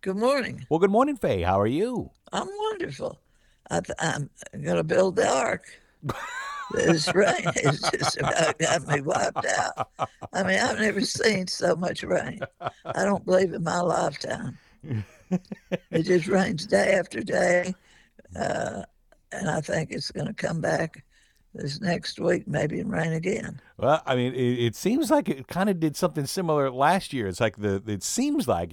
Good morning. Well, good morning, Faye. How are you? I'm wonderful. I'm going to build the ark. This rain has just about got me wiped out. I mean, I've never seen so much rain. I don't believe in my lifetime. It just rains day after day, uh, and I think it's going to come back this next week, maybe and rain again. Well, I mean, it seems like it kind of did something similar last year. It's like it seems like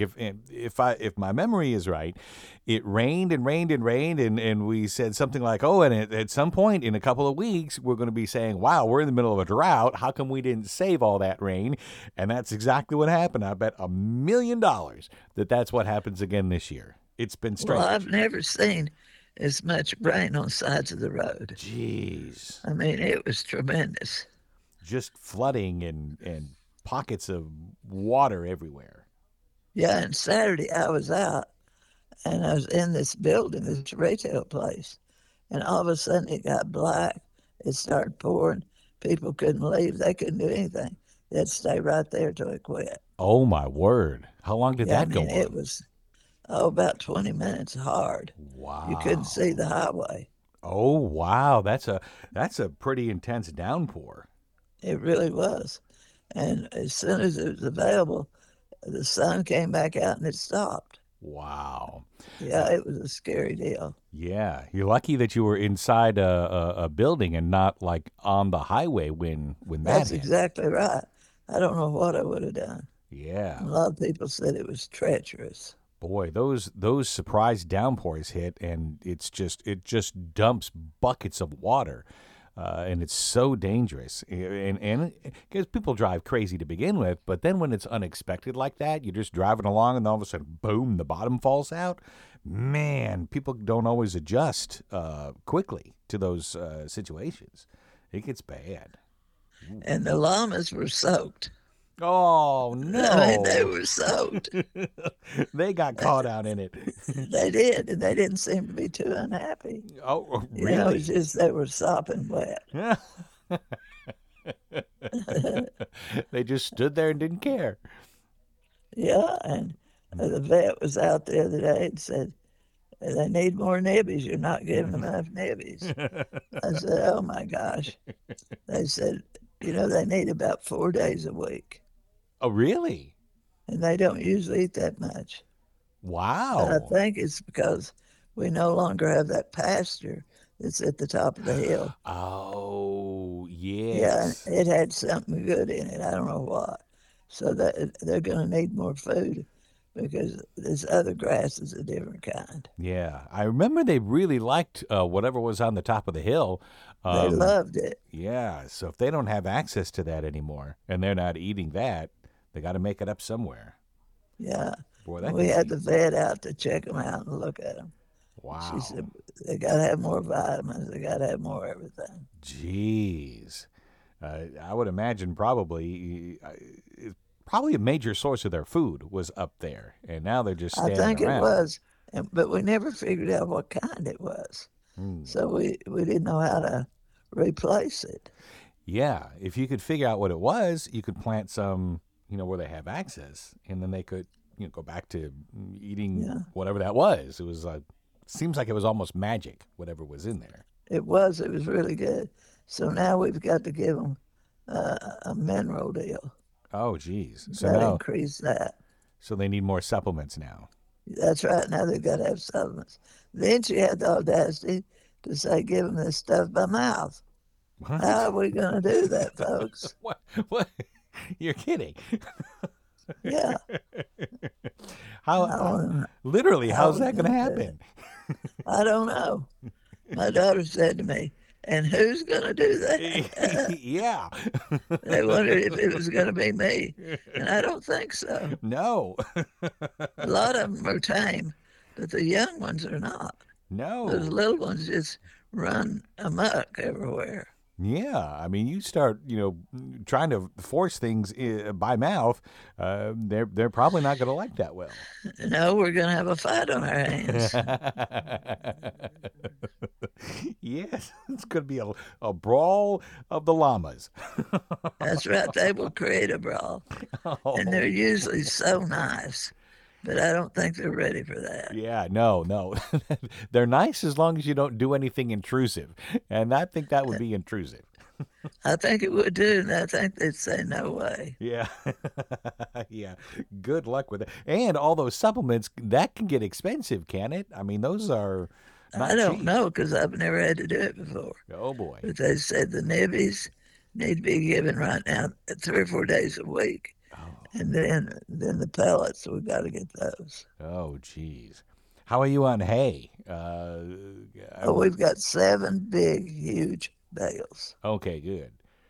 if my memory is right, it rained and rained and rained, and we said something like, oh, and at some point in a couple of weeks, we're going to be saying, wow, we're in the middle of a drought. How come we didn't save all that rain? And that's exactly what happened. I bet $1 million that that's what happens again this year. It's been Well, I've strange. never seen as much rain on sides of the road. Jeez. I mean, it was tremendous. Just flooding and pockets of water everywhere. Yeah, and Saturday I was out and I was in this building, this retail place, and all of a sudden it got black. It started pouring. People couldn't leave. They couldn't do anything. They had to stay right there till it quit. Oh my word. How long did Yeah, I that go mean, it on? was, about 20 minutes hard. You couldn't see Wow. the highway. Oh wow. That's a pretty intense downpour. It really was. And as soon as it was available, the sun came back out and it stopped. Wow. Yeah, it was a scary deal. Yeah, you're lucky that you were inside a building and not like on the highway when that That's hit. exactly right. I don't know what I would have done. A Yeah. lot of people said it was treacherous. Boy, those surprise downpours hit, and it just dumps buckets of water, and it's so dangerous. And because people drive crazy to begin with, but then when it's unexpected like that, you're just driving along, and all of a sudden, boom, the bottom falls out. Man, people don't always adjust quickly to those situations. It gets bad. And the llamas were soaked. Oh I mean, they no, were soaked. they got caught out in it. They did, and they didn't seem to be too unhappy. Oh, It's really? just they were sopping wet. They just stood there and didn't care. Yeah, and the vet was out the other day and said, they need more nibbies. You're not giving them enough nibbies. I said, oh my gosh. They said, they need about 4 days a week, Oh, really? and they don't usually eat that much. But I Wow. think it's because we no longer have that pasture that's at the top of the hill. Oh, Yeah, yes. it had something good in it. I don't know what. So that they're going to need more food because this other grass is a different kind. Yeah. I remember they really liked whatever was on the top of the hill. They Um, loved it. yeah. So if they don't have access to that anymore and they're not eating that, they got to make it up somewhere. Yeah. Boy, And that we could had be. the vet out to check them out and look at them. She Wow. said they got to have more vitamins. They got to have more everything. Jeez. I would imagine probably a major source of their food was up there, and now they're just I standing think it around. was, but we never figured out what kind it was. Hmm. So we didn't know how to replace it. Yeah, if you could figure out what it was, you could plant some, where they have access, and then they could, go back to eating Yeah, whatever that was. It was seems like it was almost magic, whatever was in there. it was. It was really good. So now we've got to give them a mineral deal. Oh, geez. So Got to now, increase that. so they need more supplements now. That's right. Now they've got to have supplements. Then she had the audacity to say, give them this stuff by mouth. How What? are we going to do that, folks? What? What? You're kidding. Yeah, How? I want Literally, how are how's we that going to going to do it? happen? I don't know. My daughter said to me, and who's going to do that? Yeah. They wondered if it was going to be me. And I don't think so. No. A lot of them are tame, but the young ones are not. Those No. little ones just run amok everywhere. Yeah. I mean, you start, trying to force things by mouth. They're probably not going to like that well. No, we're going to have a fight on our hands. Yes, it's going to be a brawl of the llamas. That's right. They will create a brawl. And they're Oh, usually so nice. but I don't think they're ready for that. Yeah, no, no. They're nice as long as you don't do anything intrusive. And I think that would be intrusive. I think it would too, and I think they'd say no way. Yeah. Yeah. Good luck with it. And all those supplements, that can get expensive, can it? I mean, those are I not don't cheap. know because I've never had to do it before. Oh boy. But they said the nibbies need to be given right now 3 or 4 days a week. Oh. And then the pellets, we got to get those. Oh, geez. How are you on hay? Oh, we've got 7 big, huge bales. Okay, good.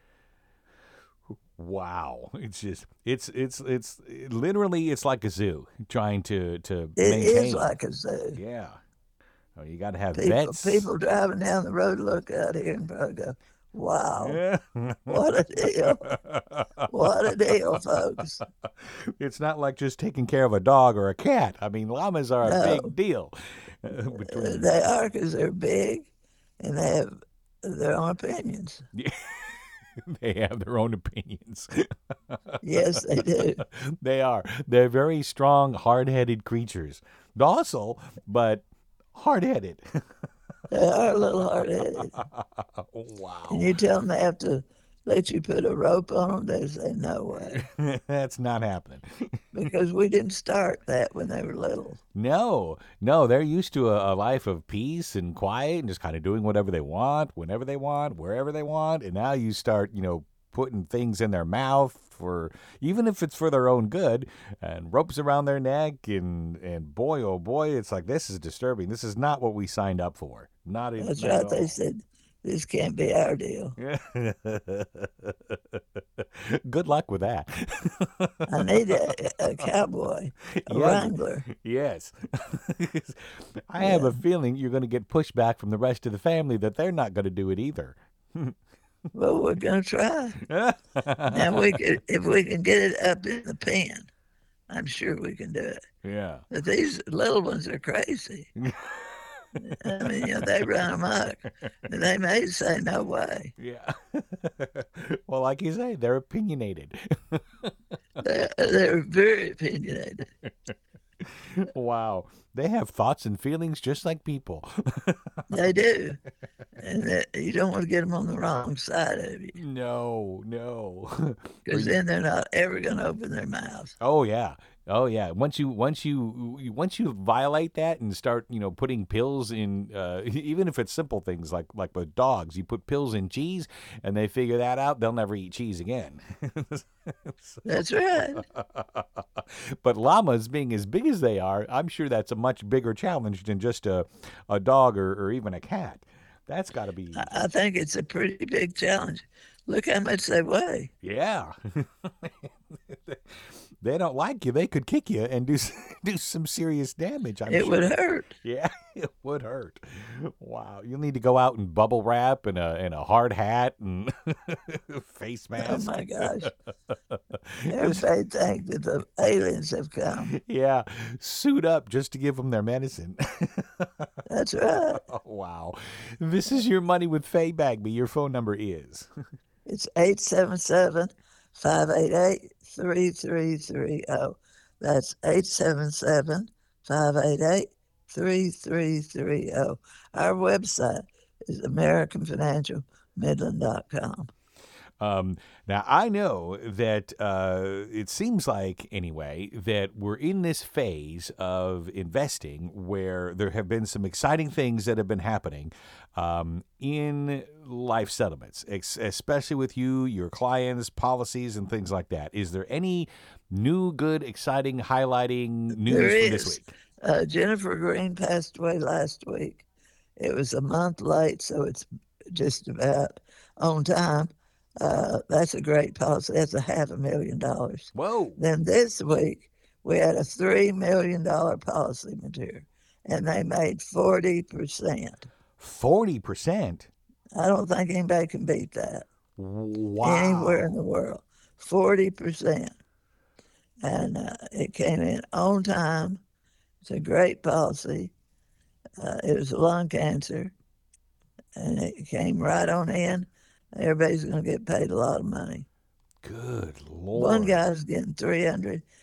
Wow. It's just it's literally it's like a zoo trying to It is maintain. like a zoo. Yeah. Oh, you got to have People, vets. people driving down the road look out here and probably go, wow, Yeah. what a deal. What a deal, folks. It's not like just taking care of a dog or a cat. I mean, llamas are a big No, deal. Between they are because they're big and they have their own opinions. they have their own opinions. Yes, they do. They are. They're very strong, hard-headed creatures. Docile, but hard-headed. They are a little hard headed. And Wow. you tell them they have to let you put a rope on them, they say, no way. That's not happening. Because we didn't start that when they were little. No, no, they're used to a life of peace and quiet and just kind of doing whatever they want, whenever they want, wherever they want. And now you start, putting things in their mouth for even if it's for their own good and ropes around their neck and boy oh boy, it's like this is disturbing. This is not what we signed up for. That's Not at right. They all. said, this can't be our deal. Good luck with that. I need a cowboy, a Yeah, wrangler. yes. I have Yeah. a feeling you're going to get pushback from the rest of the family that they're not going to do it either. Well, we're going to try. Now, if we can get it up in the pen, I'm sure we can do it. Yeah. But these little ones are crazy. I mean, they run amok. And they may say, no way. Yeah. Well, like you say, they're opinionated. They're very opinionated. Wow. They have thoughts and feelings just like people. They do. And you don't want to get them on the wrong side of you No, no. Or because then they're not ever going to open their mouth. oh yeah. Oh yeah. Once you violate that and start, putting pills in even if it's simple things like with dogs, you put pills in cheese and they figure that out, they'll never eat cheese again. That's right. But llamas being as big as they are, I'm sure that's a much bigger challenge than just a dog or even a cat. That's got to be I think it's a pretty big challenge. Look how much they weigh. yeah. They don't like you. They could kick you and do some serious damage, I'm It would sure. hurt. Yeah, it would hurt. Wow, you'll need to go out and bubble wrap and a hard hat and face Oh mask. my gosh. Just Everybody think that the aliens have come. yeah, suit up just to give them their medicine. That's right. Oh, wow, this is your money with Faye Bagby. Your phone number is. It's 877-588-3330. That's 877-588-3330. Our website is AmericanFinancialMidland.com. Now, I know that it seems like, anyway, that we're in this phase of investing where there have been some exciting things that have been happening in life settlements, especially with you, your clients, policies, and things like that. Is there any new, good, exciting, highlighting There news from this is. week? Jennifer Green passed away last week. It was a month late, so it's just about on time. That's a great policy. That's $500,000. Whoa, Then this week, we had a $3 million policy material, and they made 40%. 40%? I don't think anybody can beat that anywhere in the Wow. world. 40%. And it came in on time. It's a great policy. It was lung cancer, and it came right on in. Everybody's going to get paid a lot of money. Good One Lord. guy's getting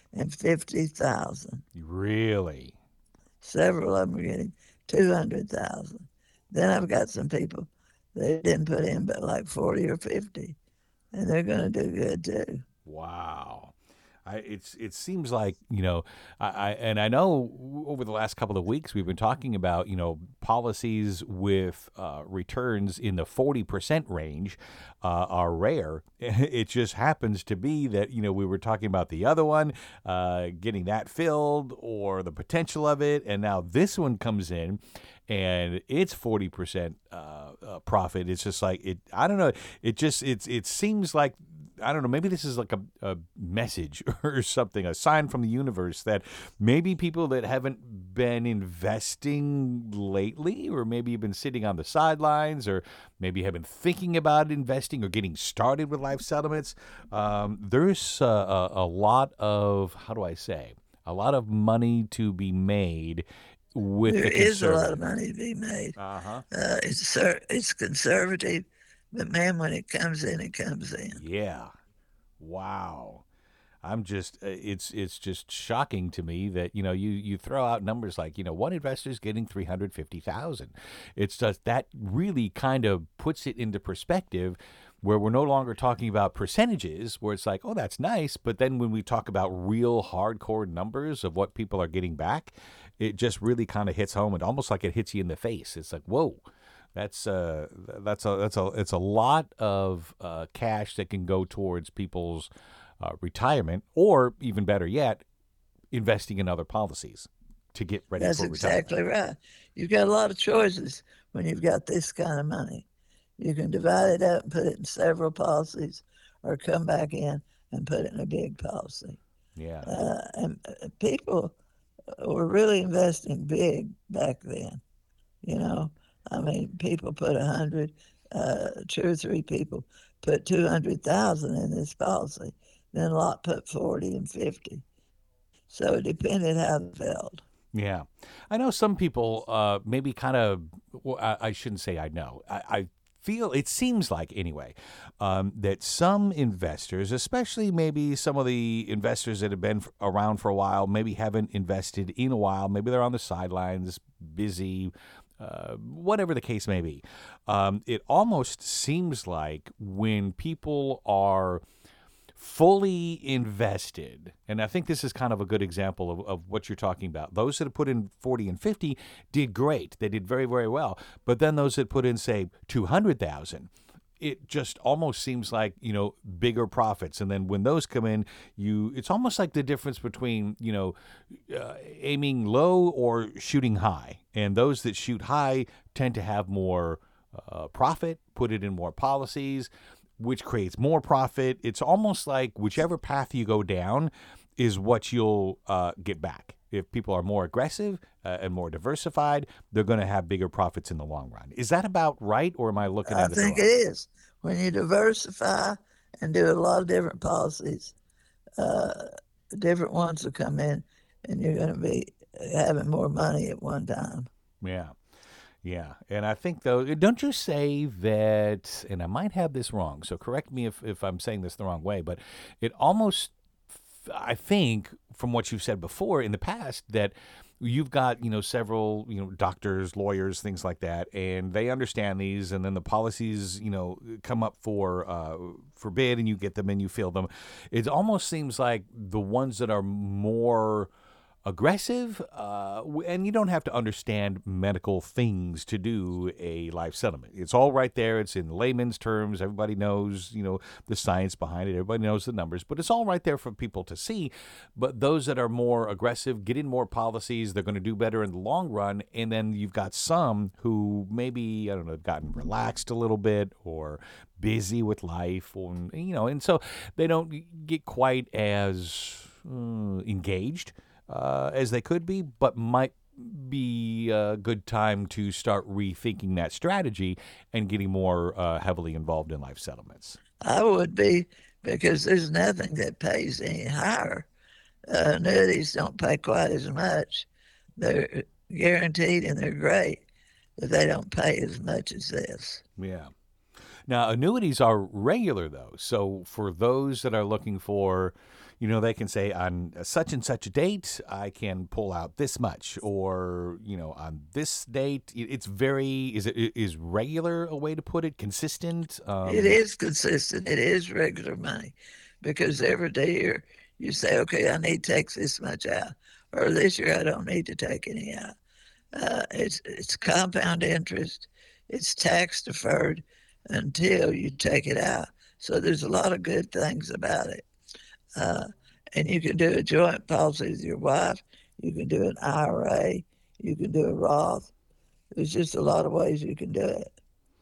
$250,000. Really? Several of them are getting 200,000. Then I've got some people that didn't put in but like 40 or 50, and they're going to do good too. Wow. It seems like, I know over the last couple of weeks we've been talking about, policies with returns in the 40% range are rare. It just happens to be that, we were talking about the other one, getting that filled or the potential of it. And now this one comes in and it's 40% profit. It's just like I don't know. It seems like, I don't know, maybe this is like a message or something, a sign from the universe that maybe people that haven't been investing lately, or maybe you've been sitting on the sidelines, or maybe have been thinking about investing or getting started with life settlements, there's a lot of, how do I say, a lot of money to be made with There the is a lot of conservative. money to be made. Uh-huh. It's conservative, but man, when it comes in, it comes in. Yeah. Wow. I'm just it's just shocking to me that you throw out numbers like one investor's getting 350,000. It's just that really kind of puts it into perspective where we're no longer talking about percentages where it's like, oh, that's nice, but then when we talk about real hardcore numbers of what people are getting back, it just really kind of hits home and almost like it hits you in the face. It's like, whoa. It's a lot of cash that can go towards people's retirement, or even better yet, investing in other policies to get ready That's for retirement. exactly right. You've got a lot of choices when you've got this kind of money. You can divide it up and put it in several policies, or come back in and put it in a big policy. Yeah, And people were really investing big back then. You know, I mean, people put 100, 2 or 3 people put 200,000 in this policy. Then a lot put 40 and 50. So it depended how they felt. yeah. I know some people maybe kind of. Well, I shouldn't say I know. I feel it seems like anyway that some investors, especially maybe some of the investors that have been around for a while, maybe haven't invested in a while, maybe they're on the sidelines, busy, whatever the case may be. It almost seems like when people are fully invested, and I think this is kind of a good example of what you're talking about. Those that have put in 40 and 50 did great. They did very, very well. But then those that put in, say, 200,000, it just almost seems like, bigger profits. And then when those come in, it's almost like the difference between, aiming low or shooting high. And those that shoot high tend to have more profit, put it in more policies, which creates more profit. It's almost like whichever path you go down is what you'll get back. If people are more aggressive and more diversified, they're going to have bigger profits in the long run. Is that about right, or am I looking I at it think wrong? it is. When you diversify and do a lot of different policies, uh, different ones will come in, and you're going to be having more money at one time. Yeah. Yeah. And I think, though, don't you say that, and I might have this wrong, so correct me if I'm saying this the wrong way, but it almost, I think, from what you've said before in the past, that you've got several doctors, lawyers, things like that, and they understand these, and then the policies come up for bid, and you get them and you fill them. It almost seems like the ones that are more aggressive, and you don't have to understand medical things to do a life settlement. It's all right there. It's in layman's terms. Everybody knows, the science behind it. Everybody knows the numbers, but it's all right there for people to see. But those that are more aggressive, get in more policies, they're going to do better in the long run. And then you've got some who maybe, I don't know, have gotten relaxed a little bit or busy with life, or, and so they don't get quite as engaged as they could be, but might be a good time to start rethinking that strategy and getting more heavily involved in life settlements. I would be, because there's nothing that pays any higher. Annuities don't pay quite as much. They're guaranteed and they're great, but they don't pay as much as this. Yeah. Now, annuities are regular, though. So for those that are looking for, they can say on such and such a date, I can pull out this much, or, on this date, is regular a way to put it? Consistent? It is consistent. It is regular money because every year you say, okay, I need to take this much out, or this year I don't need to take any out. It's compound interest. It's tax deferred until you take it out. So there's a lot of good things about it. Uh, and you can do a joint policy with your wife. You can do an IRA. You can do a Roth. There's just a lot of ways you can do it.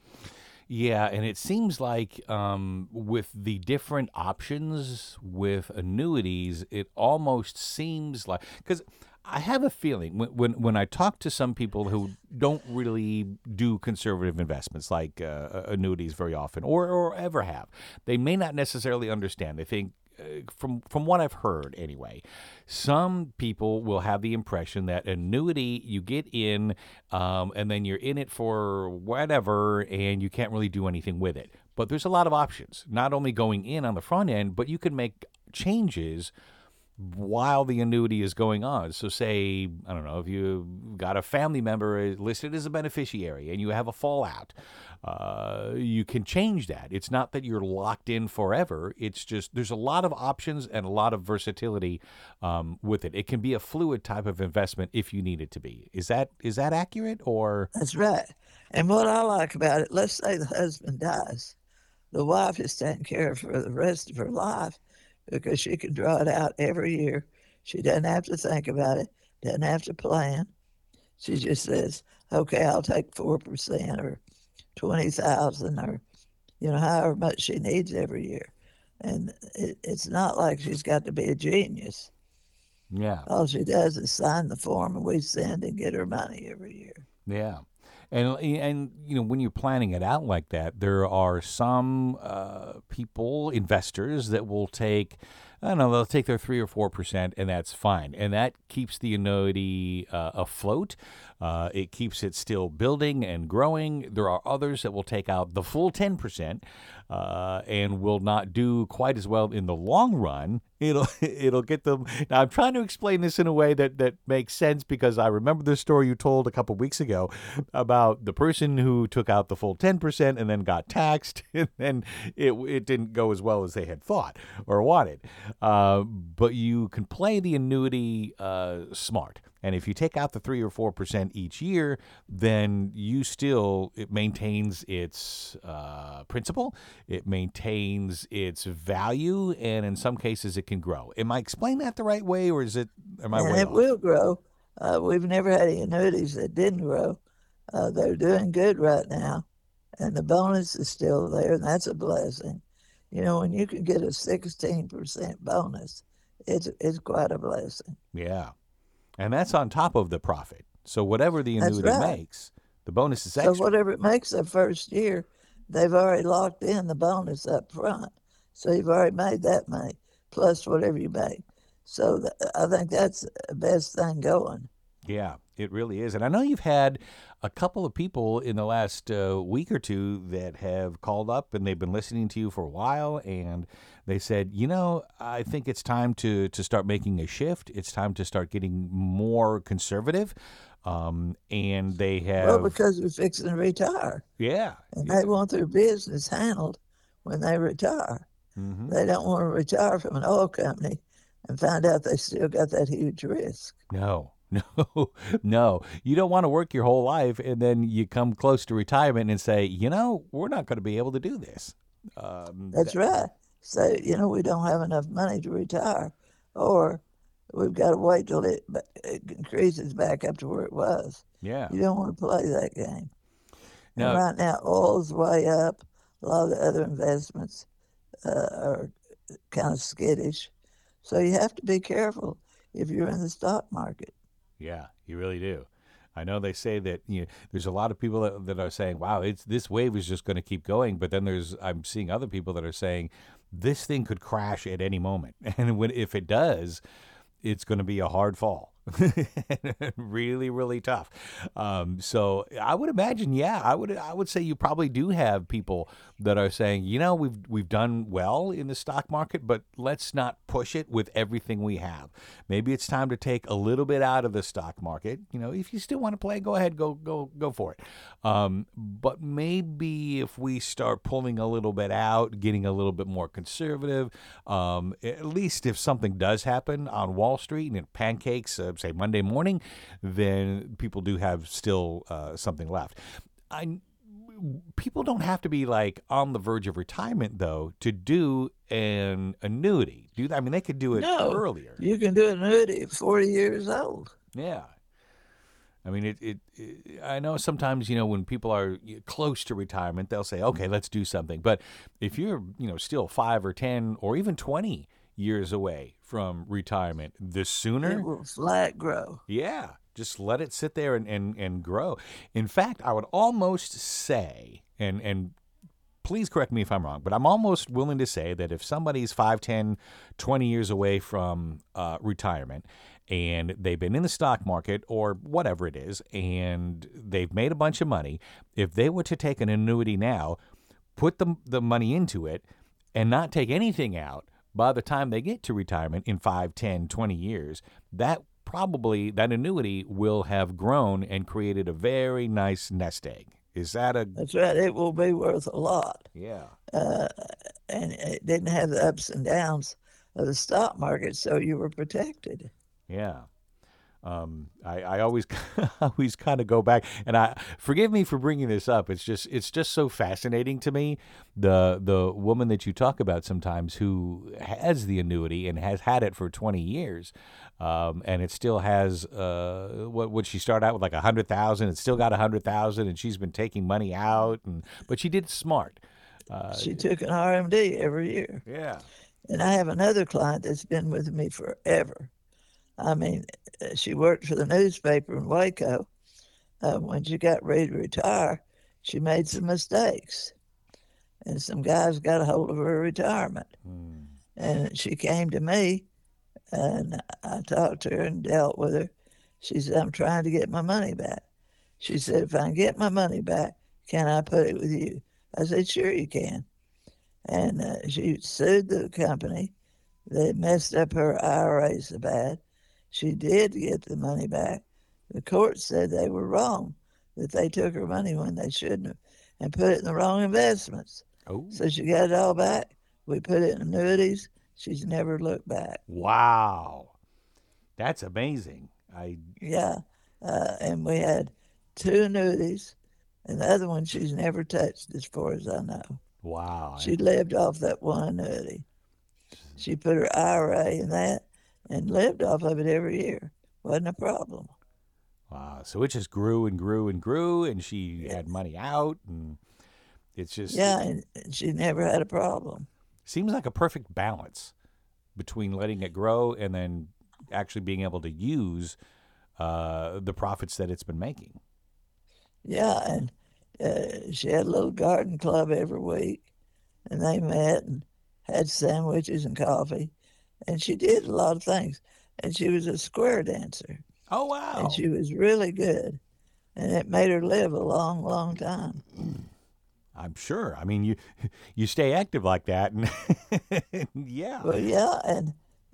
Yeah, and it seems like with the different options with annuities, it almost seems like because I have a feeling when I talk to some people who don't really do conservative investments like annuities very often or ever have, they may not necessarily understand. They think from what I've heard anyway, some people will have the impression that annuity you get in and then you're in it for whatever and you can't really do anything with it. But there's a lot of options, not only going in on the front end, but you can make changes while the annuity is going on. So say, I don't know, if you got a family member listed as a beneficiary and you have a fallout, you can change that. It's not that you're locked in forever. It's just there's a lot of options and a lot of versatility with it. It can be a fluid type of investment if you need it to be. Is that accurate or? That's right. And what I like about it, let's say the husband dies. The wife is taken care of for the rest of her life because she can draw it out every year. She doesn't have to think about it, doesn't have to plan. She just says, okay, I'll take 4% or 20,000 or, however much she needs every year. And it's not like she's got to be a genius. Yeah. All she does is sign the form and we send and get her money every year. Yeah. And when you're planning it out like that, there are some people, investors, that will take, I don't know, they'll take their 3 or 4%, and that's fine, and that keeps the annuity afloat. It keeps it still building and growing. There are others that will take out the full 10% and will not do quite as well in the long run. It'll get them. Now, I'm trying to explain this in a way that makes sense because I remember the story you told a couple of weeks ago about the person who took out the full 10% and then got taxed, and then it didn't go as well as they had thought or wanted. But you can play the annuity smart. And if you take out the 3 or 4% each year, then it maintains its principal, it maintains its value, and in some cases it can grow. Am I explaining that the right way, or am I way off? It will grow. We've never had any annuities that didn't grow. They're doing good right now, and the bonus is still there, and that's a blessing. When you can get a 16% bonus, it's quite a blessing. Yeah. And that's on top of the profit. So whatever the annuity makes, the bonus is extra. So whatever it makes the first year, they've already locked in the bonus up front. So you've already made that money, plus whatever you make. So I think that's the best thing going. Yeah, it really is. And I know you've had a couple of people in the last week or two that have called up and they've been listening to you for a while, and they said, I think it's time to start making a shift. It's time to start getting more conservative. And they have... Well, because they're fixing to retire. Yeah. And they want their business handled when they retire. Mm-hmm. They don't want to retire from an oil company and find out they still got that huge risk. No. No. You don't want to work your whole life and then you come close to retirement and say, we're not going to be able to do this. That's right. So, we don't have enough money to retire, or we've got to wait till it increases back up to where it was. Yeah. You don't want to play that game. No. And right now, oil's way up. A lot of the other investments are kind of skittish. So you have to be careful if you're in the stock market. Yeah, you really do. I know they say that there's a lot of people that are saying, "Wow, this wave is just going to keep going." But then I'm seeing other people that are saying this thing could crash at any moment, and if it does, it's going to be a hard fall. Really, really tough. So I would imagine, yeah, I would say you probably do have people that are saying, we've done well in the stock market, but let's not push it with everything we have. Maybe it's time to take a little bit out of the stock market. If you still want to play, go ahead, go for it. But maybe if we start pulling a little bit out, getting a little bit more conservative, at least if something does happen on Wall Street and it pancakes, say Monday morning, then people do have still something left. I People don't have to be like on the verge of retirement though to do an annuity. I mean, they could do it No, earlier. you can do an annuity at 40 years old. Yeah. I mean, I know sometimes, when people are close to retirement, they'll say, okay, let's do something. But if you're, still 5 or 10 or even 20 years away from retirement, the sooner, It will flat grow. yeah, just let it sit there and grow. In fact, I would almost say, and please correct me if I'm wrong, but I'm almost willing to say that if somebody's 5, 10, 20 years away from retirement and they've been in the stock market or whatever it is, and they've made a bunch of money, if they were to take an annuity now, put the money into it, and not take anything out by the time they get to retirement in 5, 10, 20 years, that annuity will have grown and created a very nice nest egg. Is that a That's right. It will be worth a lot. yeah? Uh, and it didn't have the ups and downs of the stock market, so you were protected. Yeah. I always always kind of go back, and I forgive me for bringing this up. It's just so fascinating to me, the woman that you talk about sometimes who has the annuity and has had it for 20 years, and it still has what would she start out with, like 100,000? It's still got 100,000, and she's been taking money out, but she did it smart. She took an RMD every year. Yeah. And I have another client that's been with me forever. I mean, she worked for the newspaper in Waco. When she got ready to retire, she made some mistakes, and some guys got a hold of her retirement. Hmm. And she came to me, and I talked to her and dealt with her. She said, I'm trying to get my money back. She said, if I can get my money back, can I put it with you? I said, sure you can. And she sued the company. They messed up her IRA so bad. She did get the money back. The court said they were wrong, that they took her money when they shouldn't have and put it in the wrong investments. Oh, So she got it all back. We put it in annuities. She's never looked back. wow, that's amazing. I Yeah. And we had two annuities, and the other one she's never touched, as far as I know. wow. She lived off that one annuity. She put her IRA in that and lived off of it every year. Wasn't a problem. Wow. So it just grew and grew and grew, and she had money out, and it's just Yeah, and she never had a problem. seems like a perfect balance between letting it grow and then actually being able to use the profits that it's been making. Yeah, and she had a little garden club every week, and they met and had sandwiches and coffee, and she did a lot of things. And she was a square dancer, Oh, and wow. she was really good, and it made her live a long, long time. I'm sure. I mean, you stay active like that, and yeah. Well, yeah, and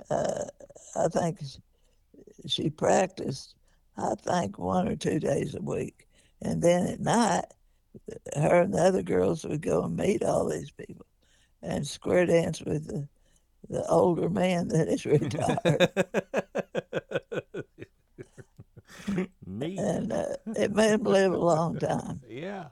I think she practiced, I think, 1 or 2 days a week. And then at night, her and the other girls would go and meet all these people and square dance with the older man that is retired. Neat. And it made them live a long time. Yeah.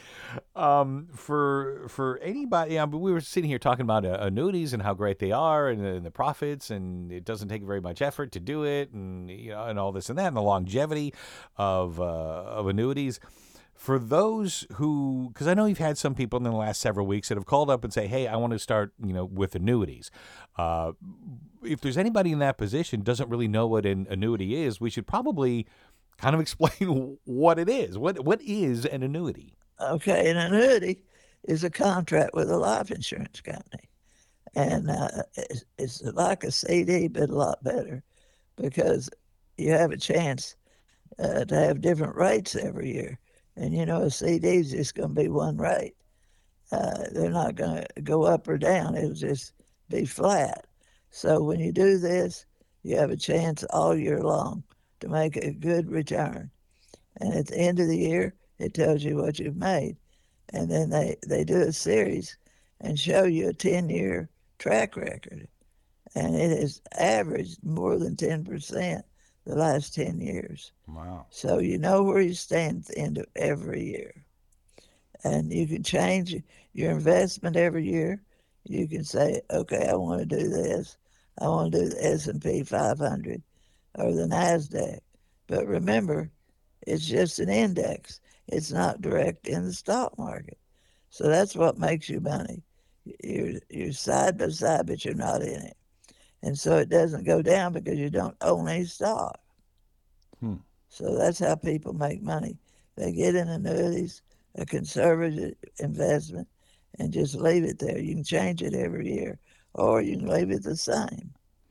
For anybody, but we were sitting here talking about annuities and how great they are, and the profits, and it doesn't take very much effort to do it, and and all this and that, and the longevity of annuities. For those who, because I know you've had some people in the last several weeks that have called up and say, "Hey, I want to start, with annuities." If there's anybody in that position doesn't really know what an annuity is, we should probably kind of explain what it is. What is an annuity? Okay, an annuity is a contract with a life insurance company. And it's like a CD, but a lot better because you have a chance to have different rates every year. And a CD is just going to be one rate. They're not going to go up or down. It'll just be flat. So when you do this, you have a chance all year long to make a good return. And at the end of the year, it tells you what you've made. And then they do a series and show you a 10-year track record. And it has averaged more than 10% the last 10 years. Wow. So you know where you stand at the end of every year. And you can change your investment every year. You can say, okay, I want to do this. I want to do the S&P 500 or the NASDAQ. But remember, it's just an index. It's not direct in the stock market. So that's what makes you money. You're side by side, but you're not in it. And so it doesn't go down because you don't own any stock. Hmm. So that's how people make money. They get in annuities, a conservative investment, and just leave it there. You can change it every year, or you can leave it the same.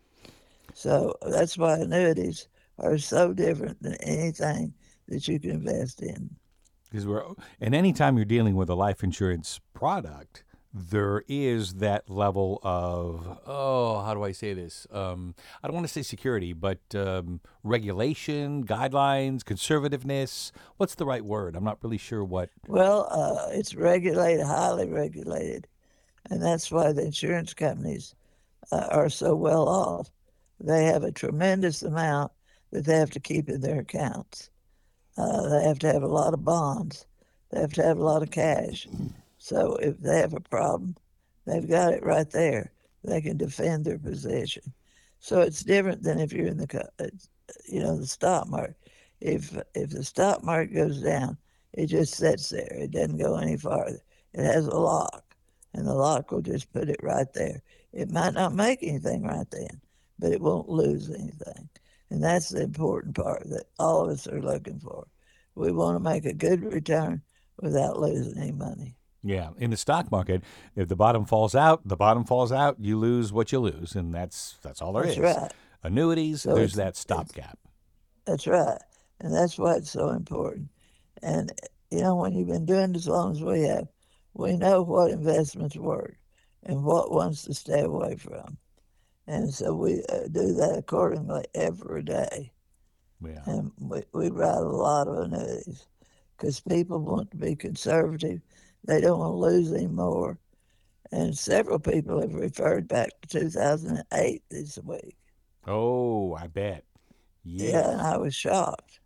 So that's why annuities are so different than anything that you can invest in. Because and anytime you're dealing with a life insurance product, there is that level of, how do I say this? I don't want to say security, but regulation, guidelines, conservativeness. What's the right word? I'm not really sure what. Well, it's regulated, highly regulated, and that's why the insurance companies are so well off. They have a tremendous amount that they have to keep in their accounts. They have to have a lot of bonds. They have to have a lot of cash. So if they have a problem, they've got it right there. They can defend their position. So it's different than if you're in the stock market. If the stock market goes down, it just sits there. It doesn't go any farther. It has a lock, and the lock will just put it right there. It might not make anything right then, but it won't lose anything. And that's the important part that all of us are looking for. We want to make a good return without losing any money. Yeah, in the stock market, if the bottom falls out, the bottom falls out. You lose what you lose, and that's all there is. That's right. Annuities, So there's that stopgap. That's right. And that's why it's so important. And, when you've been doing it as long as we have, we know what investments work and what ones to stay away from. And so we do that accordingly every day. Yeah. And we write a lot of annuities because people want to be conservative. They don't want to lose any more. And several people have referred back to 2008 this week. Oh, I bet. Yeah, and I was shocked.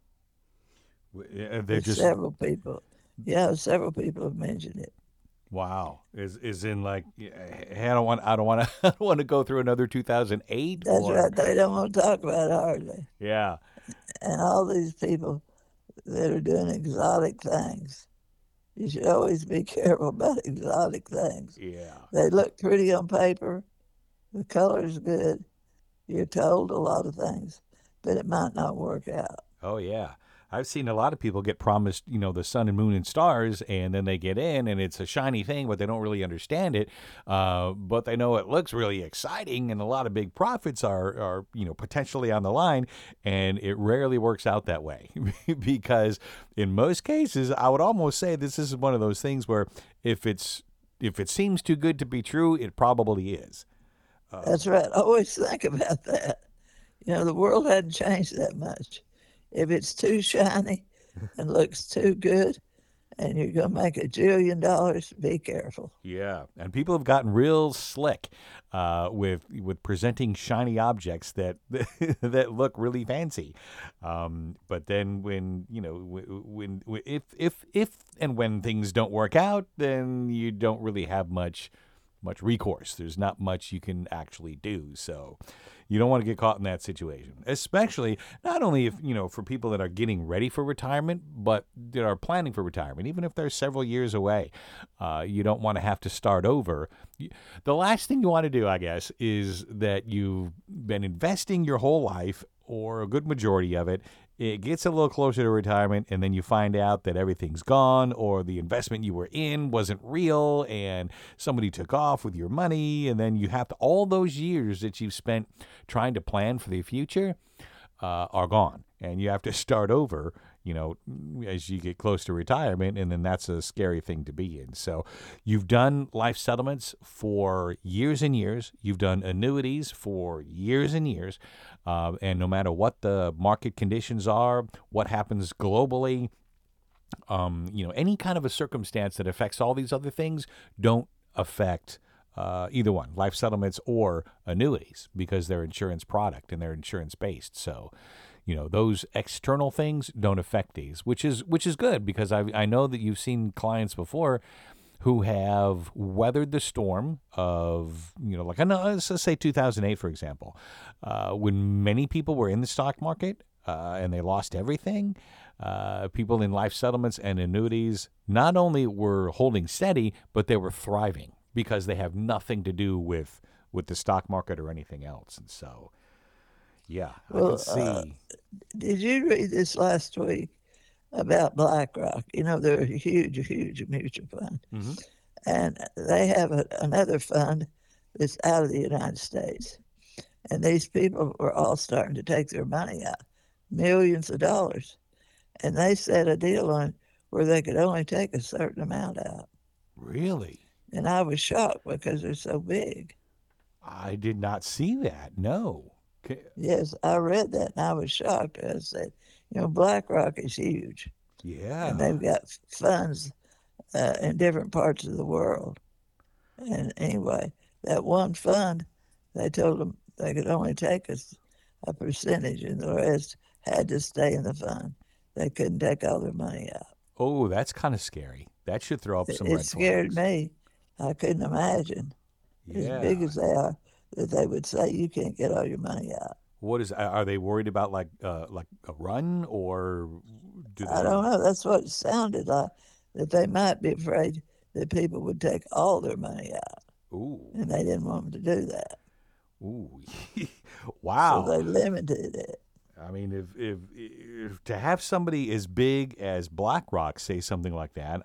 They're just Several people. Yeah, several people have mentioned it. wow. Is in like, hey, I don't want to I don't want to go through another 2008 That's or right. They don't want to talk about it hardly. yeah. And all these people that are doing exotic things, you should always be careful about exotic things. Yeah. They look pretty on paper. The color's good. You're told a lot of things, but it might not work out. Oh yeah. I've seen a lot of people get promised, the sun and moon and stars, and then they get in, and it's a shiny thing, but they don't really understand it. But they know it looks really exciting, and a lot of big profits are potentially on the line, and it rarely works out that way because in most cases, I would almost say this is one of those things where if it seems too good to be true, it probably is. That's right. Always think about that. The world hadn't changed that much. If it's too shiny and looks too good and you're going to make $1 jillion, be careful. Yeah, and people have gotten real slick with presenting shiny objects that that look really fancy. But then when if and when things don't work out, then you don't really have much recourse. There's not much you can actually do. So you don't want to get caught in that situation, especially not only if, for people that are getting ready for retirement, but that are planning for retirement, even if they're several years away. You don't want to have to start over. The last thing you want to do, I guess, is that you've been investing your whole life or a good majority of it. It gets a little closer to retirement, and then you find out that everything's gone, or the investment you were in wasn't real, and somebody took off with your money, and then you have to, all those years that you've spent trying to plan for the future, are gone, and you have to start over. As you get close to retirement, and then that's a scary thing to be in. So, you've done life settlements for years and years. You've done annuities for years and years, and no matter what the market conditions are, what happens globally, any kind of a circumstance that affects all these other things don't affect either one, life settlements or annuities, because they're insurance product and they're insurance based. So, those external things don't affect these, which is good, because I know that you've seen clients before who have weathered the storm of, like, I know, let's just say 2008, for example, when many people were in the stock market and they lost everything. People in life settlements and annuities not only were holding steady, but they were thriving because they have nothing to do with the stock market or anything else. And so, yeah, I can Well, see. did you read this last week about BlackRock? They're a huge, huge mutual fund. Hmm. And they have another fund that's out of the United States. And these people were all starting to take their money out, millions of dollars. And they set a deal on where they could only take a certain amount out. Really? And I was shocked because they're so big. I did not see that. No. Yes, I read that and I was shocked. I said, BlackRock is huge and Yeah. they've got funds in different parts of the world. And anyway, that one fund, they told them they could only take a percentage and the rest had to stay in the fund. They couldn't take all their money out. Oh, that's kind of scary. That should throw up some It red scared flags. me. I couldn't imagine, as big Yeah. as they are, that they would say you can't get all your money out. What is? Are they worried about like a run, or do I they? don't know. That's what it sounded like, that they might be afraid that people would take all their money out, Ooh. and they didn't want them to do that. Ooh. So Wow. they limited it. I mean, if to have somebody as big as BlackRock say something like that,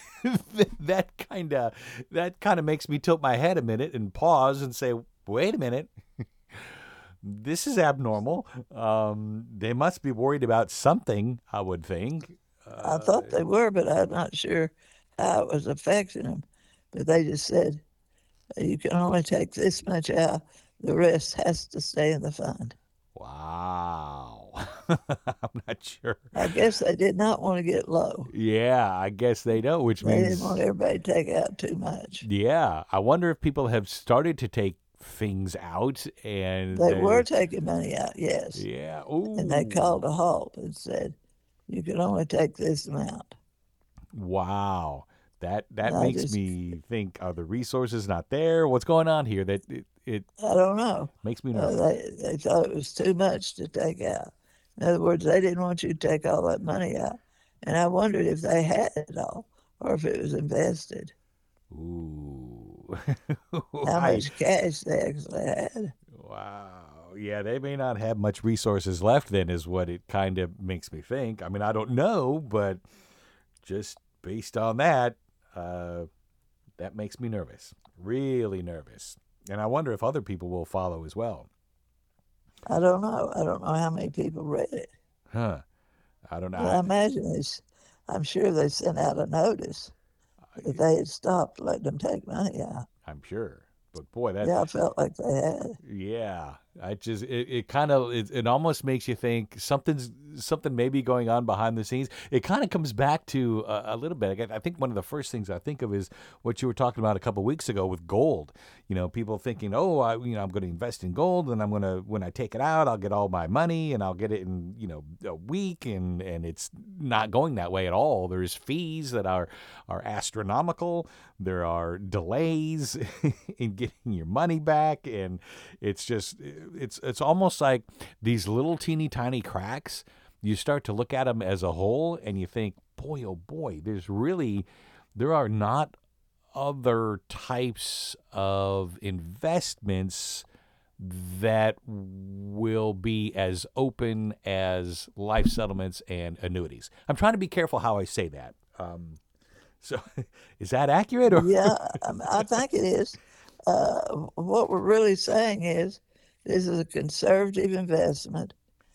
that kind of makes me tilt my head a minute and pause and say, wait a minute, this is abnormal. They must be worried about something, I would think. I thought they were, but I'm not sure how it was affecting them. But they just said, you can only take this much out. The rest has to stay in the fund. Wow. I'm not sure. I guess they did not want to get low. Yeah, I guess they don't, which They didn't want means, everybody to take out too much. yeah, I wonder if people have started to take things out and They were they're, taking money out, yes. yeah, And they called ooh, a halt and said, you can only take this amount. wow. That And I makes just, me think, are the resources not there? What's going on here? That it I don't know. makes me nervous. They thought it was too much to take out. In other words, they didn't want you to take all that money out. And I wondered if they had it all or if it was invested, Ooh. how I much cash they actually had. Wow. Yeah, they may not have much resources left then, is what it kind of makes me think. I mean, I don't know, but just based on that, that makes me nervous. Really nervous. And I wonder if other people will follow as well. I don't know. I don't know how many people read it. Huh. I don't know. But I imagine this, I'm sure they sent out a notice that they had stopped letting them take money out. I'm sure. But boy, that Yeah, I felt like they had. yeah, I just it kind of it almost makes you think something may be going on behind the scenes. It kind of comes back to a little bit. I think one of the first things I think of is what you were talking about a couple of weeks ago with gold. People thinking, oh, I'm going to invest in gold, and I'm going to, when I take it out, I'll get all my money, and I'll get it in a week, and it's not going that way at all. There's fees that are astronomical. There are delays in getting your money back, and it's almost like these little teeny tiny cracks. You start to look at them as a whole, and you think, boy, oh boy, there are not other types of investments that will be as open as life settlements and annuities. I'm trying to be careful how I say that. So, is that accurate? Or Yeah, I think it is. What we're really saying is this is a conservative investment.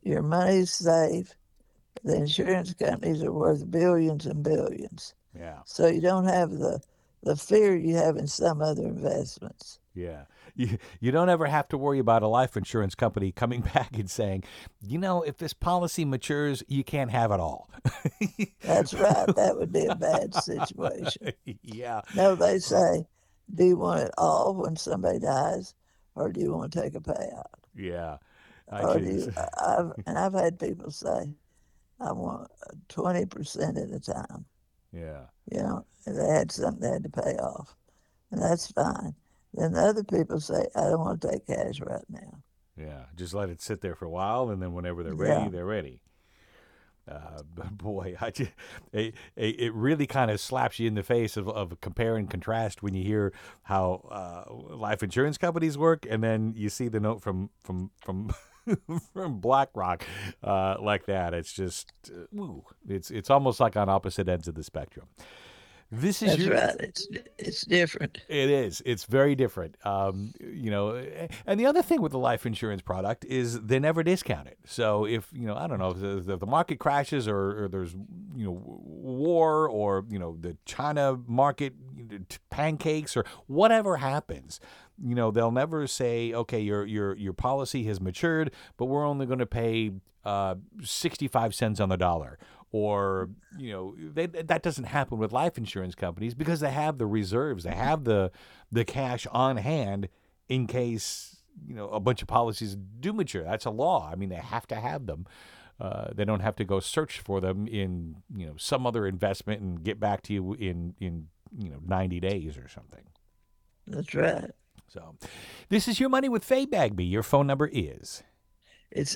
your money's safe. The insurance companies are worth billions and billions. Yeah. So you don't have the fear you have in some other investments. Yeah. You don't ever have to worry about a life insurance company coming back and saying, if this policy matures, you can't have it all. That's right. That would be a bad situation. Yeah. No, they say, do you want it all when somebody dies, or do you want to take a payout? Yeah. I Or do just, you? I've had people say, I want 20% at a time. yeah. If they had something they had to pay off, and that's fine. Then the other people say, I don't want to take cash right now. Yeah. Just let it sit there for a while, and then whenever they're ready, Yeah, they're ready. But boy, it really kind of slaps you in the face of compare and contrast when you hear how life insurance companies work, and then you see the note from from BlackRock like that. It's just, it's almost like on opposite ends of the spectrum. This is that's your right. It's different. It is. It's very different. And the other thing with the life insurance product is they never discount it. So if, I don't know, if the market crashes or there's, war or, the China market pancakes or whatever happens, they'll never say, okay, your policy has matured, but we're only going to pay 65 cents on the dollar. Or, that doesn't happen with life insurance companies because they have the reserves. They have the cash on hand in case, a bunch of policies do mature. That's a law. I mean, they have to have them. They don't have to go search for them in, some other investment and get back to you in 90 days or something. That's right. So this is Your Money with Faye Bagby. Your phone number is? It's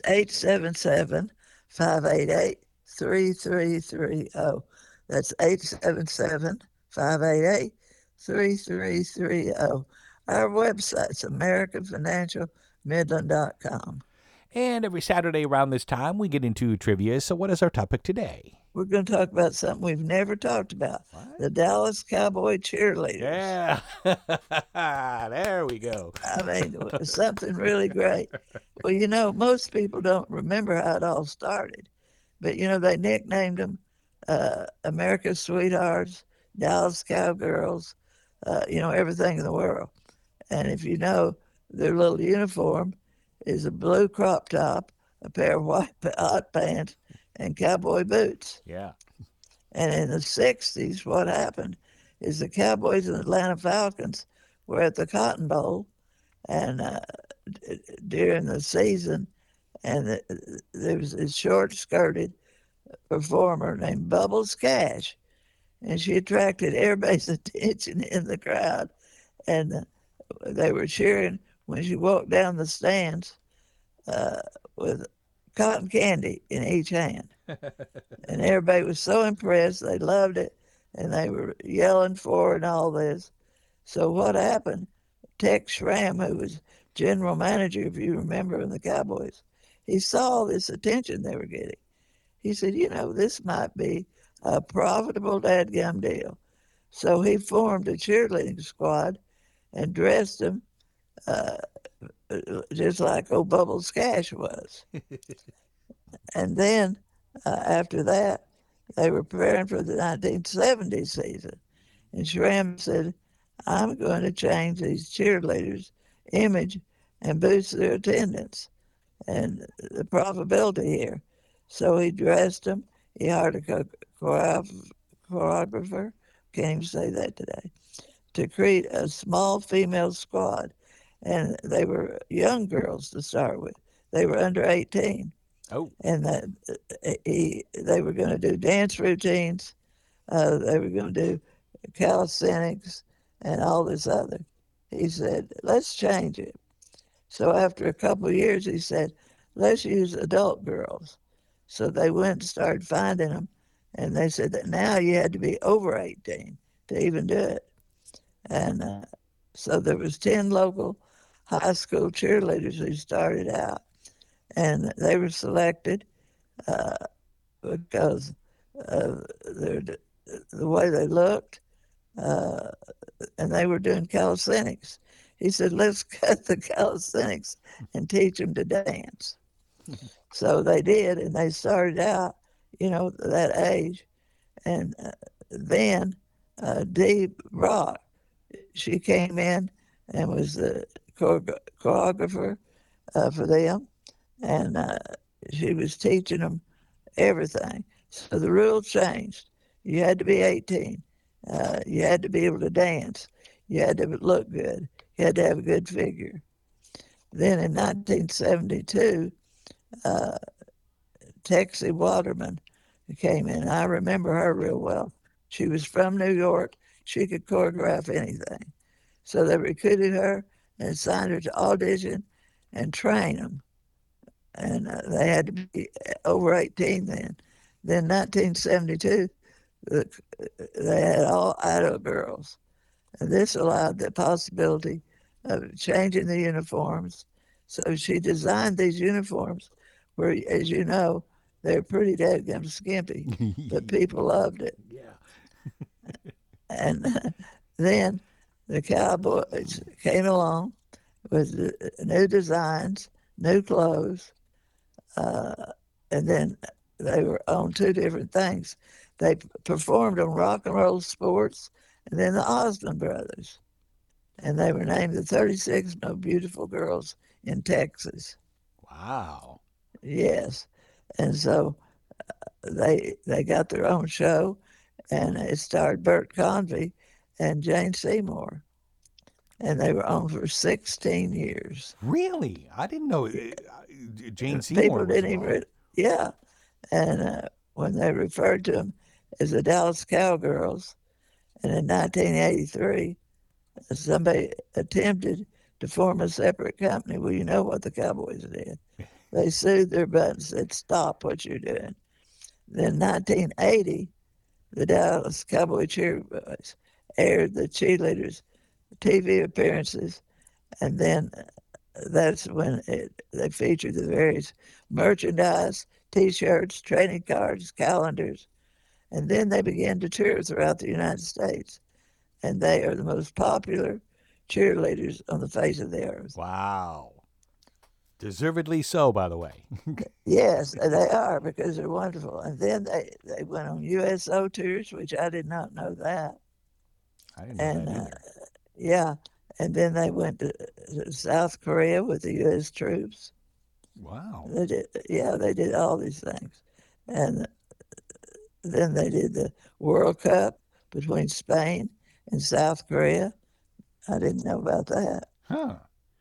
877-588-3330. That's 877-588-3330. Our website's AmericanFinancialMidland.com. And every Saturday around this time, we get into trivia. So what is our topic today? We're going to talk about something we've never talked about. What? The Dallas Cowboy cheerleaders. Yeah. There we go. I mean, it was something really great. Well, most people don't remember how it all started, but, they nicknamed them America's Sweethearts, Dallas Cowgirls, everything in the world. And if you know, their little uniform is a blue crop top, a pair of white hot pants, and cowboy boots. Yeah. And in the 60s, what happened is the Cowboys and Atlanta Falcons were at the Cotton Bowl and during the season, and there was a short-skirted performer named Bubbles Cash, and she attracted everybody's attention in the crowd, and they were cheering when she walked down the stands with cotton candy in each hand. And everybody was so impressed. They loved it. And they were yelling for her and all this. So what happened, Tex Schramm, who was general manager, if you remember, in the Cowboys, he saw all this attention they were getting. He said, this might be a profitable dadgum deal. So he formed a cheerleading squad and dressed them just like old Bubbles Cash was. And then after that, they were preparing for the 1970 season. And Schramm said, I'm going to change these cheerleaders' image and boost their attendance and the profitability here. So he dressed them. He hired a choreographer, can't even say that today, to create a small female squad. And they were young girls to start with. They were under 18. Oh. And they were going to do dance routines. They were going to do calisthenics and all this other. He said, let's change it. So after a couple of years, he said, let's use adult girls. So they went and started finding them. And they said that now you had to be over 18 to even do it. And so there was 10 local high school cheerleaders who started out. And they were selected because of the way they looked, and they were doing calisthenics. He said, let's cut the calisthenics and teach them to dance. So they did, and they started out, that age. And then Dee Brock, she came in and was the choreographer for them, and she was teaching them everything. So the rules changed. You had to be 18. You had to be able to dance. You had to look good. You had to have a good figure. Then in 1972, uh, Texie Waterman came in. I remember her real well. She was from New York. She could choreograph anything. So they recruited her and assigned her to audition and train them. And they had to be over 18 then. Then 1972, they had all idol girls. And this allowed the possibility of changing the uniforms. So she designed these uniforms where, as you know, they're pretty dadgum skimpy, but people loved it. Yeah. And then the Cowboys came along with new designs, new clothes, and then they were on two different things. They performed on Rock and Roll Sports and then the Osmond Brothers. And they were named the 36 Most Beautiful Girls in Texas. Wow. Yes. And so they got their own show, and it starred Bert Convy and Jane Seymour. And they were on for 16 years. Really? I didn't know Jane Seymour People was didn't involved. even, yeah. And when they referred to them as the Dallas Cowgirls, and in 1983, somebody attempted to form a separate company. Well, you know what the Cowboys did. They sued their butt and said, stop what you're doing. Then 1980, the Dallas Cowboy Cheerboys aired the cheerleaders' TV appearances, and then that's when they featured the various merchandise, T-shirts, trading cards, calendars, and then they began to tour throughout the United States, and they are the most popular cheerleaders on the face of the earth. Wow. Deservedly so, by the way. Yes, they are because they're wonderful. And then they went on USO tours, which I did not know that. I didn't know that And either. yeah, and then they went to South Korea with the U.S. troops. Wow. They did, yeah, they did all these things. And then they did the World Cup between Spain and South Korea. I didn't know about that. Huh.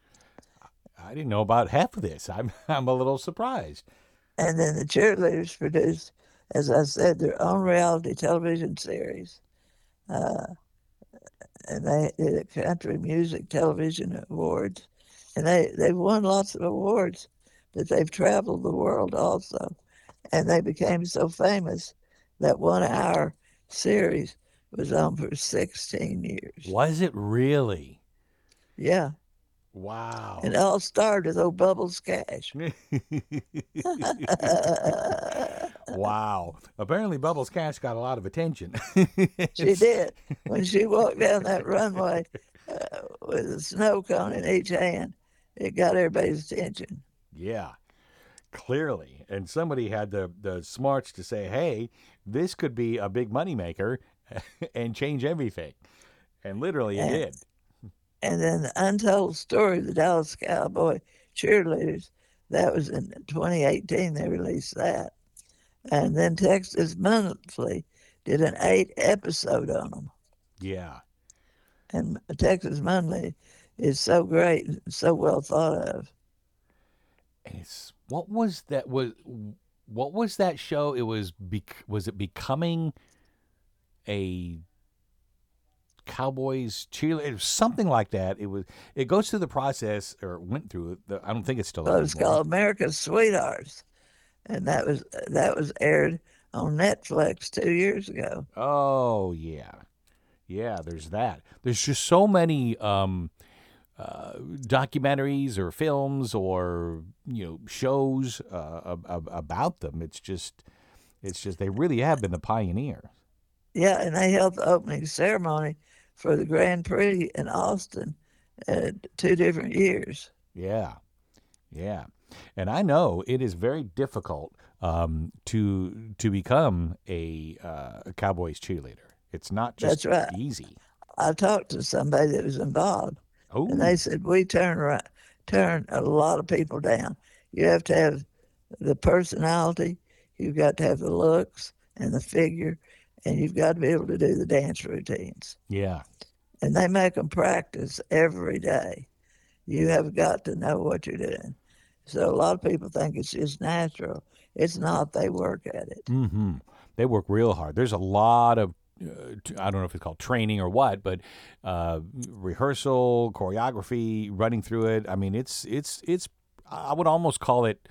I didn't know about half of this. I'm a little surprised. And then the cheerleaders produced, as I said, their own reality television series. Uh, and they did a country music television awards. And they've won lots of awards, but they've traveled the world also. And they became so famous that 1 hour series was on for 16 years. Was it really? Yeah. And Wow. it all started with old Bubbles Cash. Wow. Apparently, Bubbles Cash got a lot of attention. She It's- did. When she walked down that runway with a snow cone in each hand, it got everybody's attention. yeah, clearly. And somebody had the smarts to say, hey, this could be a big moneymaker and change everything. And literally, it And, did. and then the untold story of the Dallas Cowboy cheerleaders, that was in 2018, they released that. And then Texas Monthly did an 8 episode on them. Yeah. And Texas Monthly is so great and so well thought of. And it's what was that show? It was was it becoming a Cowboys cheerleader? It was something like that. It goes through the process or went through it. I don't think it's still Well, on it was anymore. called America's Sweethearts, and that was aired on Netflix 2 years ago. Oh yeah. Yeah, there's that. There's just so many documentaries or films or shows about them. It's just they really have been the pioneer. Yeah, and they held the opening ceremony for the Grand Prix in Austin 2 different years. Yeah, yeah. And I know it is very difficult to become a Cowboys cheerleader. It's not just That's right. easy. I talked to somebody that was involved, and they Oh, said we turn a lot of people down. You have to have the personality, you've got to have the looks and the figure, and you've got to be able to do the dance routines. yeah. And they make them practice every day. You have got to know what you're doing. So a lot of people think it's just natural. It's not. They work at it. Hmm. They work real hard. There's a lot of I don't know if it's called training or what, but rehearsal, choreography, running through it. I mean, it's. I would almost call it,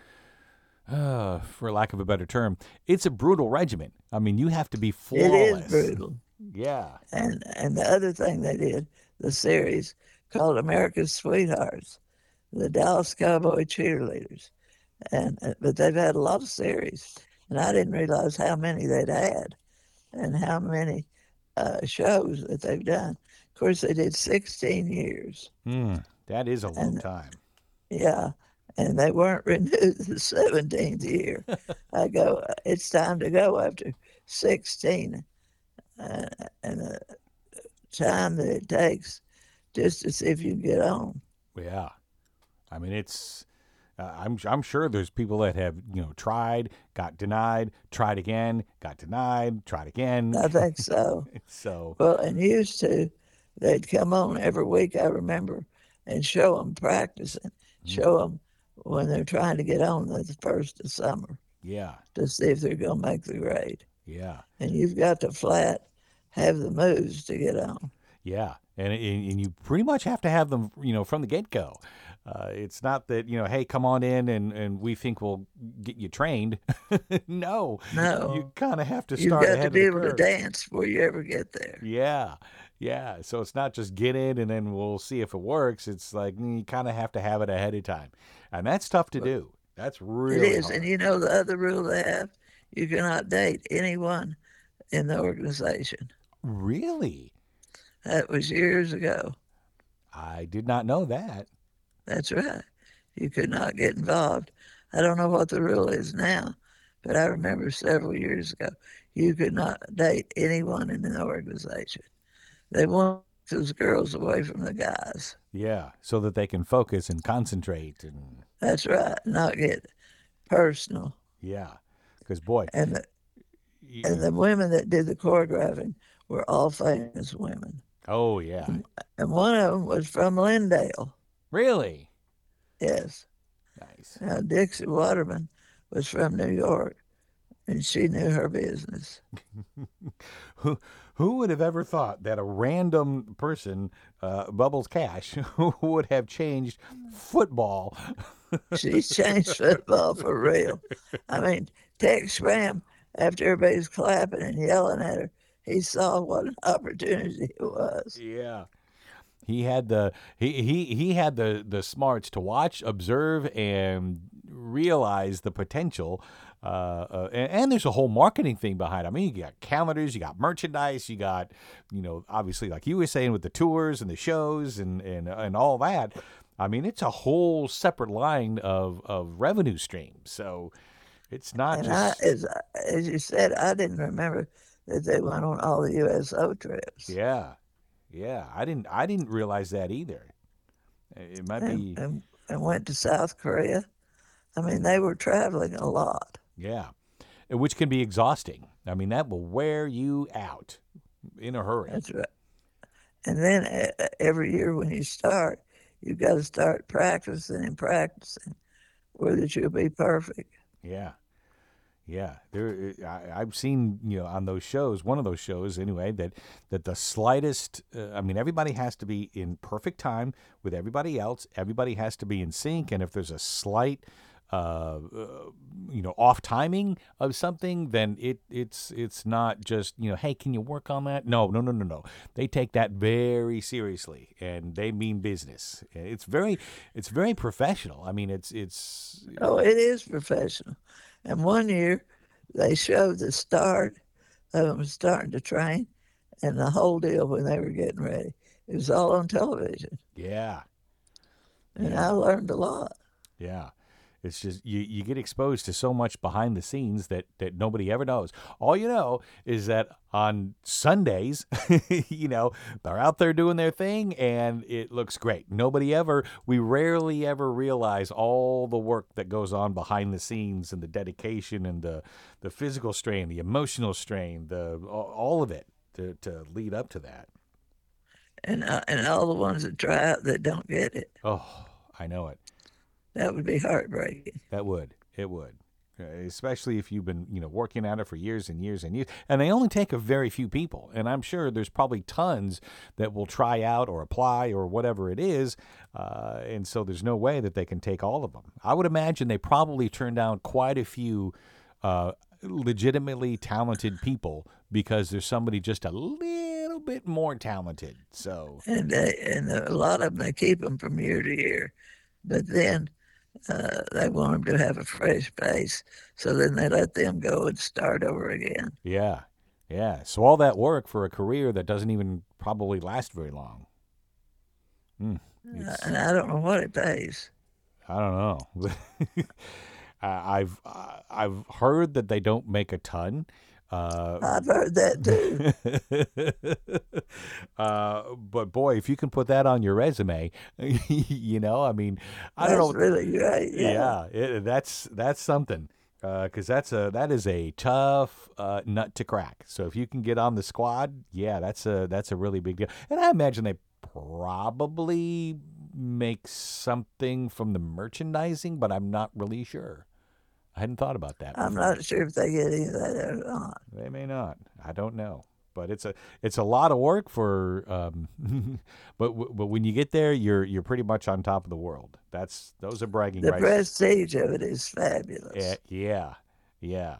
for lack of a better term, it's a brutal regimen. I mean, you have to be It is flawless. brutal. Yeah. And the other thing they did, the series called America's Sweethearts, the Dallas Cowboy cheerleaders, and but they've had a lot of series, and I didn't realize how many they'd had, and how many shows that they've done. Of course, they did 16 years, That is a long and time. yeah, and they weren't renewed the 17th year. I go, it's time to go after 16, and the time that it takes just to see if you can get on. Yeah. I mean, it's. I'm sure there's people that have tried, got denied, tried again, got denied, tried again. I think so. So Well, and used to, they'd come on every week, I remember, and show them practicing, mm, show them when they're trying to get on the first of summer yeah, to see if they're going to make the grade. yeah, And you've got to flat have the moves to get on. yeah, and you pretty much have to have them from the get go. It's not that hey, come on in and we think we'll get you trained. No, you No, kind of have to you've start got to ahead of be the able to curve. dance before you ever get there. Yeah. Yeah. So it's not just get in and then we'll see if it works. It's like you kind of have to have it ahead of time. And that's tough to But do. That's it really is. And hard. you know the other rule they have? You cannot date anyone in the organization. Really? That was years ago. I did not know that. That's right. You could not get involved. I don't know what the rule is now, but I remember several years ago, you could not date anyone in the organization. They want those girls away from the guys. Yeah. So that they can focus and concentrate. And That's right. Not get personal. yeah. Because, boy, And the, y- and y- the women that did the choreographing were all famous women. oh, yeah. And one of them was from Lindale. Really? Yes. Nice. Now, Dixie Waterman was from New York, and she knew her business. Who, who would have ever thought that a random person, Bubbles Cash, would have changed football? She's changed football for real. I mean, Tex Schramm, after everybody's clapping and yelling at her, he saw what an opportunity it was. Yeah. He had he had the smarts to watch, observe, and realize the potential. And there's a whole marketing thing behind it. I mean, you got calendars, you got merchandise, you got obviously like you were saying with the tours and the shows and all that. I mean, it's a whole separate line of revenue streams. So it's not And I, just as you said, I didn't remember that they went on all the USO trips yeah, yeah. I didn't realize that either. It might and, be and, and went to South Korea. I mean, they were traveling a lot. yeah. Which can be exhausting. I mean, that will wear you out in a hurry. That's right. And then every year when you start, you've got to start practicing and practicing, or that you'll be perfect. Yeah, yeah. I've seen on those shows, one of those shows anyway, that the slightest. I mean, everybody has to be in perfect time with everybody else. Everybody has to be in sync, and if there's a slight off timing of something, then it's not just hey, can you work on that? No, no, no, no, no. They take that very seriously and they mean business. It's very professional. I mean, it's Oh, it is professional. And one year they showed the start of them starting to train and the whole deal when they were getting ready. It was all on television. yeah, And I yeah, learned a lot. yeah. It's just you get exposed to so much behind the scenes that nobody ever knows. All you know is that on Sundays, they're out there doing their thing and it looks great. We rarely ever realize all the work that goes on behind the scenes and the dedication and the physical strain, the emotional strain, all of it to lead up to that. And all the ones that try out that don't get it. Oh, I know it. That would be heartbreaking. That would. It would. Especially if you've been, working at it for years and years and years. And they only take a very few people. And I'm sure there's probably tons that will try out or apply or whatever it is. And so there's no way that they can take all of them. I would imagine they probably turn down quite a few legitimately talented people because there's somebody just a little bit more talented. So And a lot of them, they keep them from year to year. But then they want them to have a fresh face. So then they let them go and start over again. yeah, yeah. So all that work for a career that doesn't even probably last very long. It's And I don't know what it pays. I don't know. I've heard that they don't make a ton. I've heard that too. But boy, if you can put that on your resume, I mean, I don't That's know. really great. Yeah. That's something. Because that is a tough nut to crack. So if you can get on the squad, yeah, that's a really big deal. And I imagine they probably make something from the merchandising, but I'm not really sure. I hadn't thought about that I'm before. not sure if they get any of that or not. They may not. I don't know. But it's a lot of work for but when you get there you're pretty much on top of the world. Those are bragging The rights. prestige of it is Yeah, fabulous. yeah.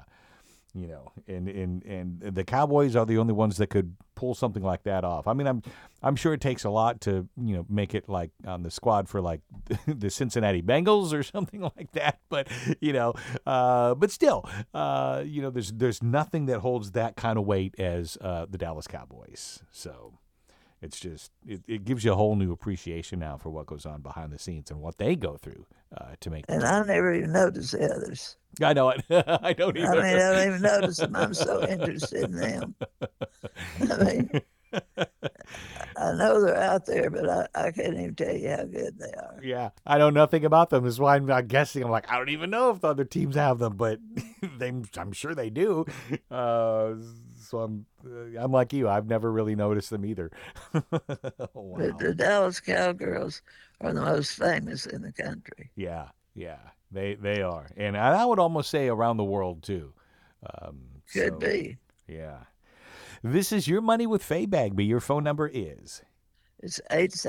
And the Cowboys are the only ones that could pull something like that off. I mean, I'm sure it takes a lot to make it like on the squad for like the Cincinnati Bengals or something like that. But but still, there's nothing that holds that kind of weight as the Dallas Cowboys. So. It's just it gives you a whole new appreciation now for what goes on behind the scenes and what they go through to make the And team. I never even noticed the others. I know it. I don't I mean, I either. don't even notice them. I'm so interested in them. I mean, I know they're out there, but I can't even tell you how good they are. Yeah, I know nothing about them. That's why I'm not guessing. I'm like, I don't even know if the other teams have them, but I'm sure they do. So I'm like you. I've never really noticed them either. But Wow. the Dallas Cowgirls are the most famous in the country. Yeah, yeah, they are, and I would almost say around the world too. Could So be. yeah, this is your money with Faye Bagby. Your phone number is. It's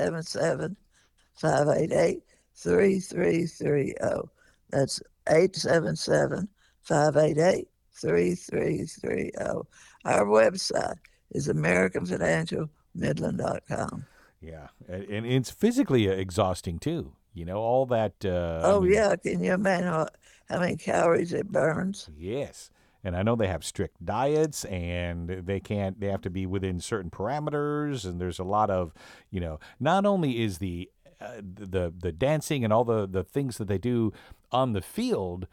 877-588-3330. That's 877-588-3330. Our website is AmericanFinancialMidland.com. Yeah, and it's physically exhausting too. All that. I Oh, mean, yeah. Can you imagine how many calories it burns? yes. And I know they have strict diets and they have to be within certain parameters. And there's a lot of, not only is the dancing and all the things that they do on the field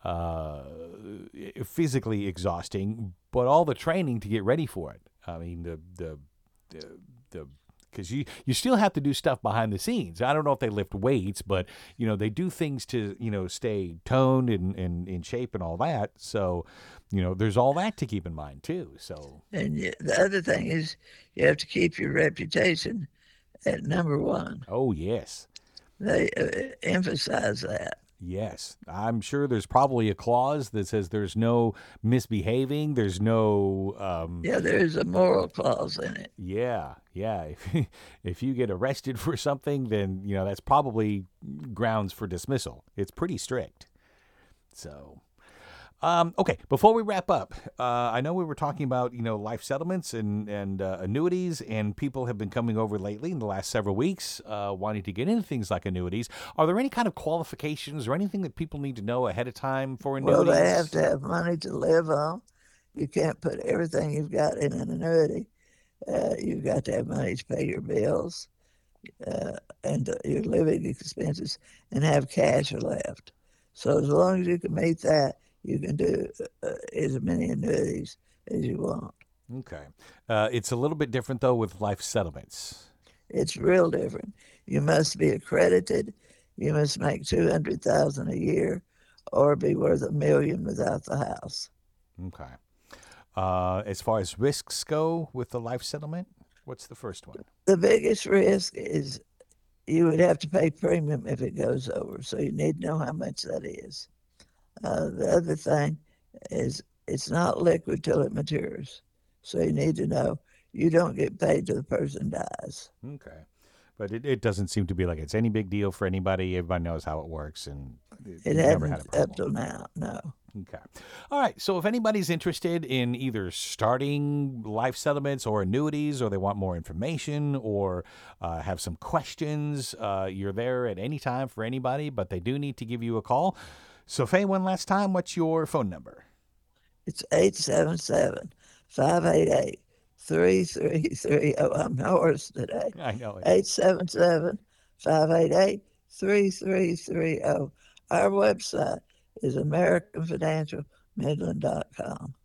physically exhausting, but all the training to get ready for it. I mean, the because you still have to do stuff behind the scenes. I don't know if they lift weights, but they do things to stay toned and in shape and all that. So there's all that to keep in mind too. So And the other thing is you have to keep your reputation at number one. oh yes. They emphasize that. Yes, I'm sure there's probably a clause that says there's no misbehaving. There's no, Yeah, there is a moral clause in it. yeah, yeah. If you get arrested for something, then that's probably grounds for dismissal. It's pretty strict. So, okay, before we wrap up, I know we were talking about life settlements and annuities, and people have been coming over lately in the last several weeks wanting to get into things like annuities. Are there any kind of qualifications or anything that people need to know ahead of time for Well, they have annuities? to have money to live on. You can't put everything you've got in an annuity. You've got to have money to pay your bills and your living expenses and have cash left. So as long as you can meet that, you can do as many annuities as you want. Okay. It's a little bit different though with life settlements. It's real different. You must be accredited. You must make 200,000 a year, or be worth $1 million without the house. Okay. As far as risks go with the life settlement, what's the first one? The biggest risk is you would have to pay premium if it goes over, so you need to know how much that is. The other thing is it's not liquid till it matures, so you need to know you don't get paid till the person dies. Okay. But it doesn't seem to be like it's any big deal for anybody. Everybody knows how it works, and It you've never had a hadn't up problem. till now, no. Okay. All right. So if anybody's interested in either starting life settlements or annuities, or they want more information, or have some questions, you're there at any time for anybody, but they do need to give you a call. So, Faye, one last time, what's your phone number? It's 877 588 3330. I'm hoarse today. I know it. 877 588 3330. Our website is AmericanFinancialMidland.com.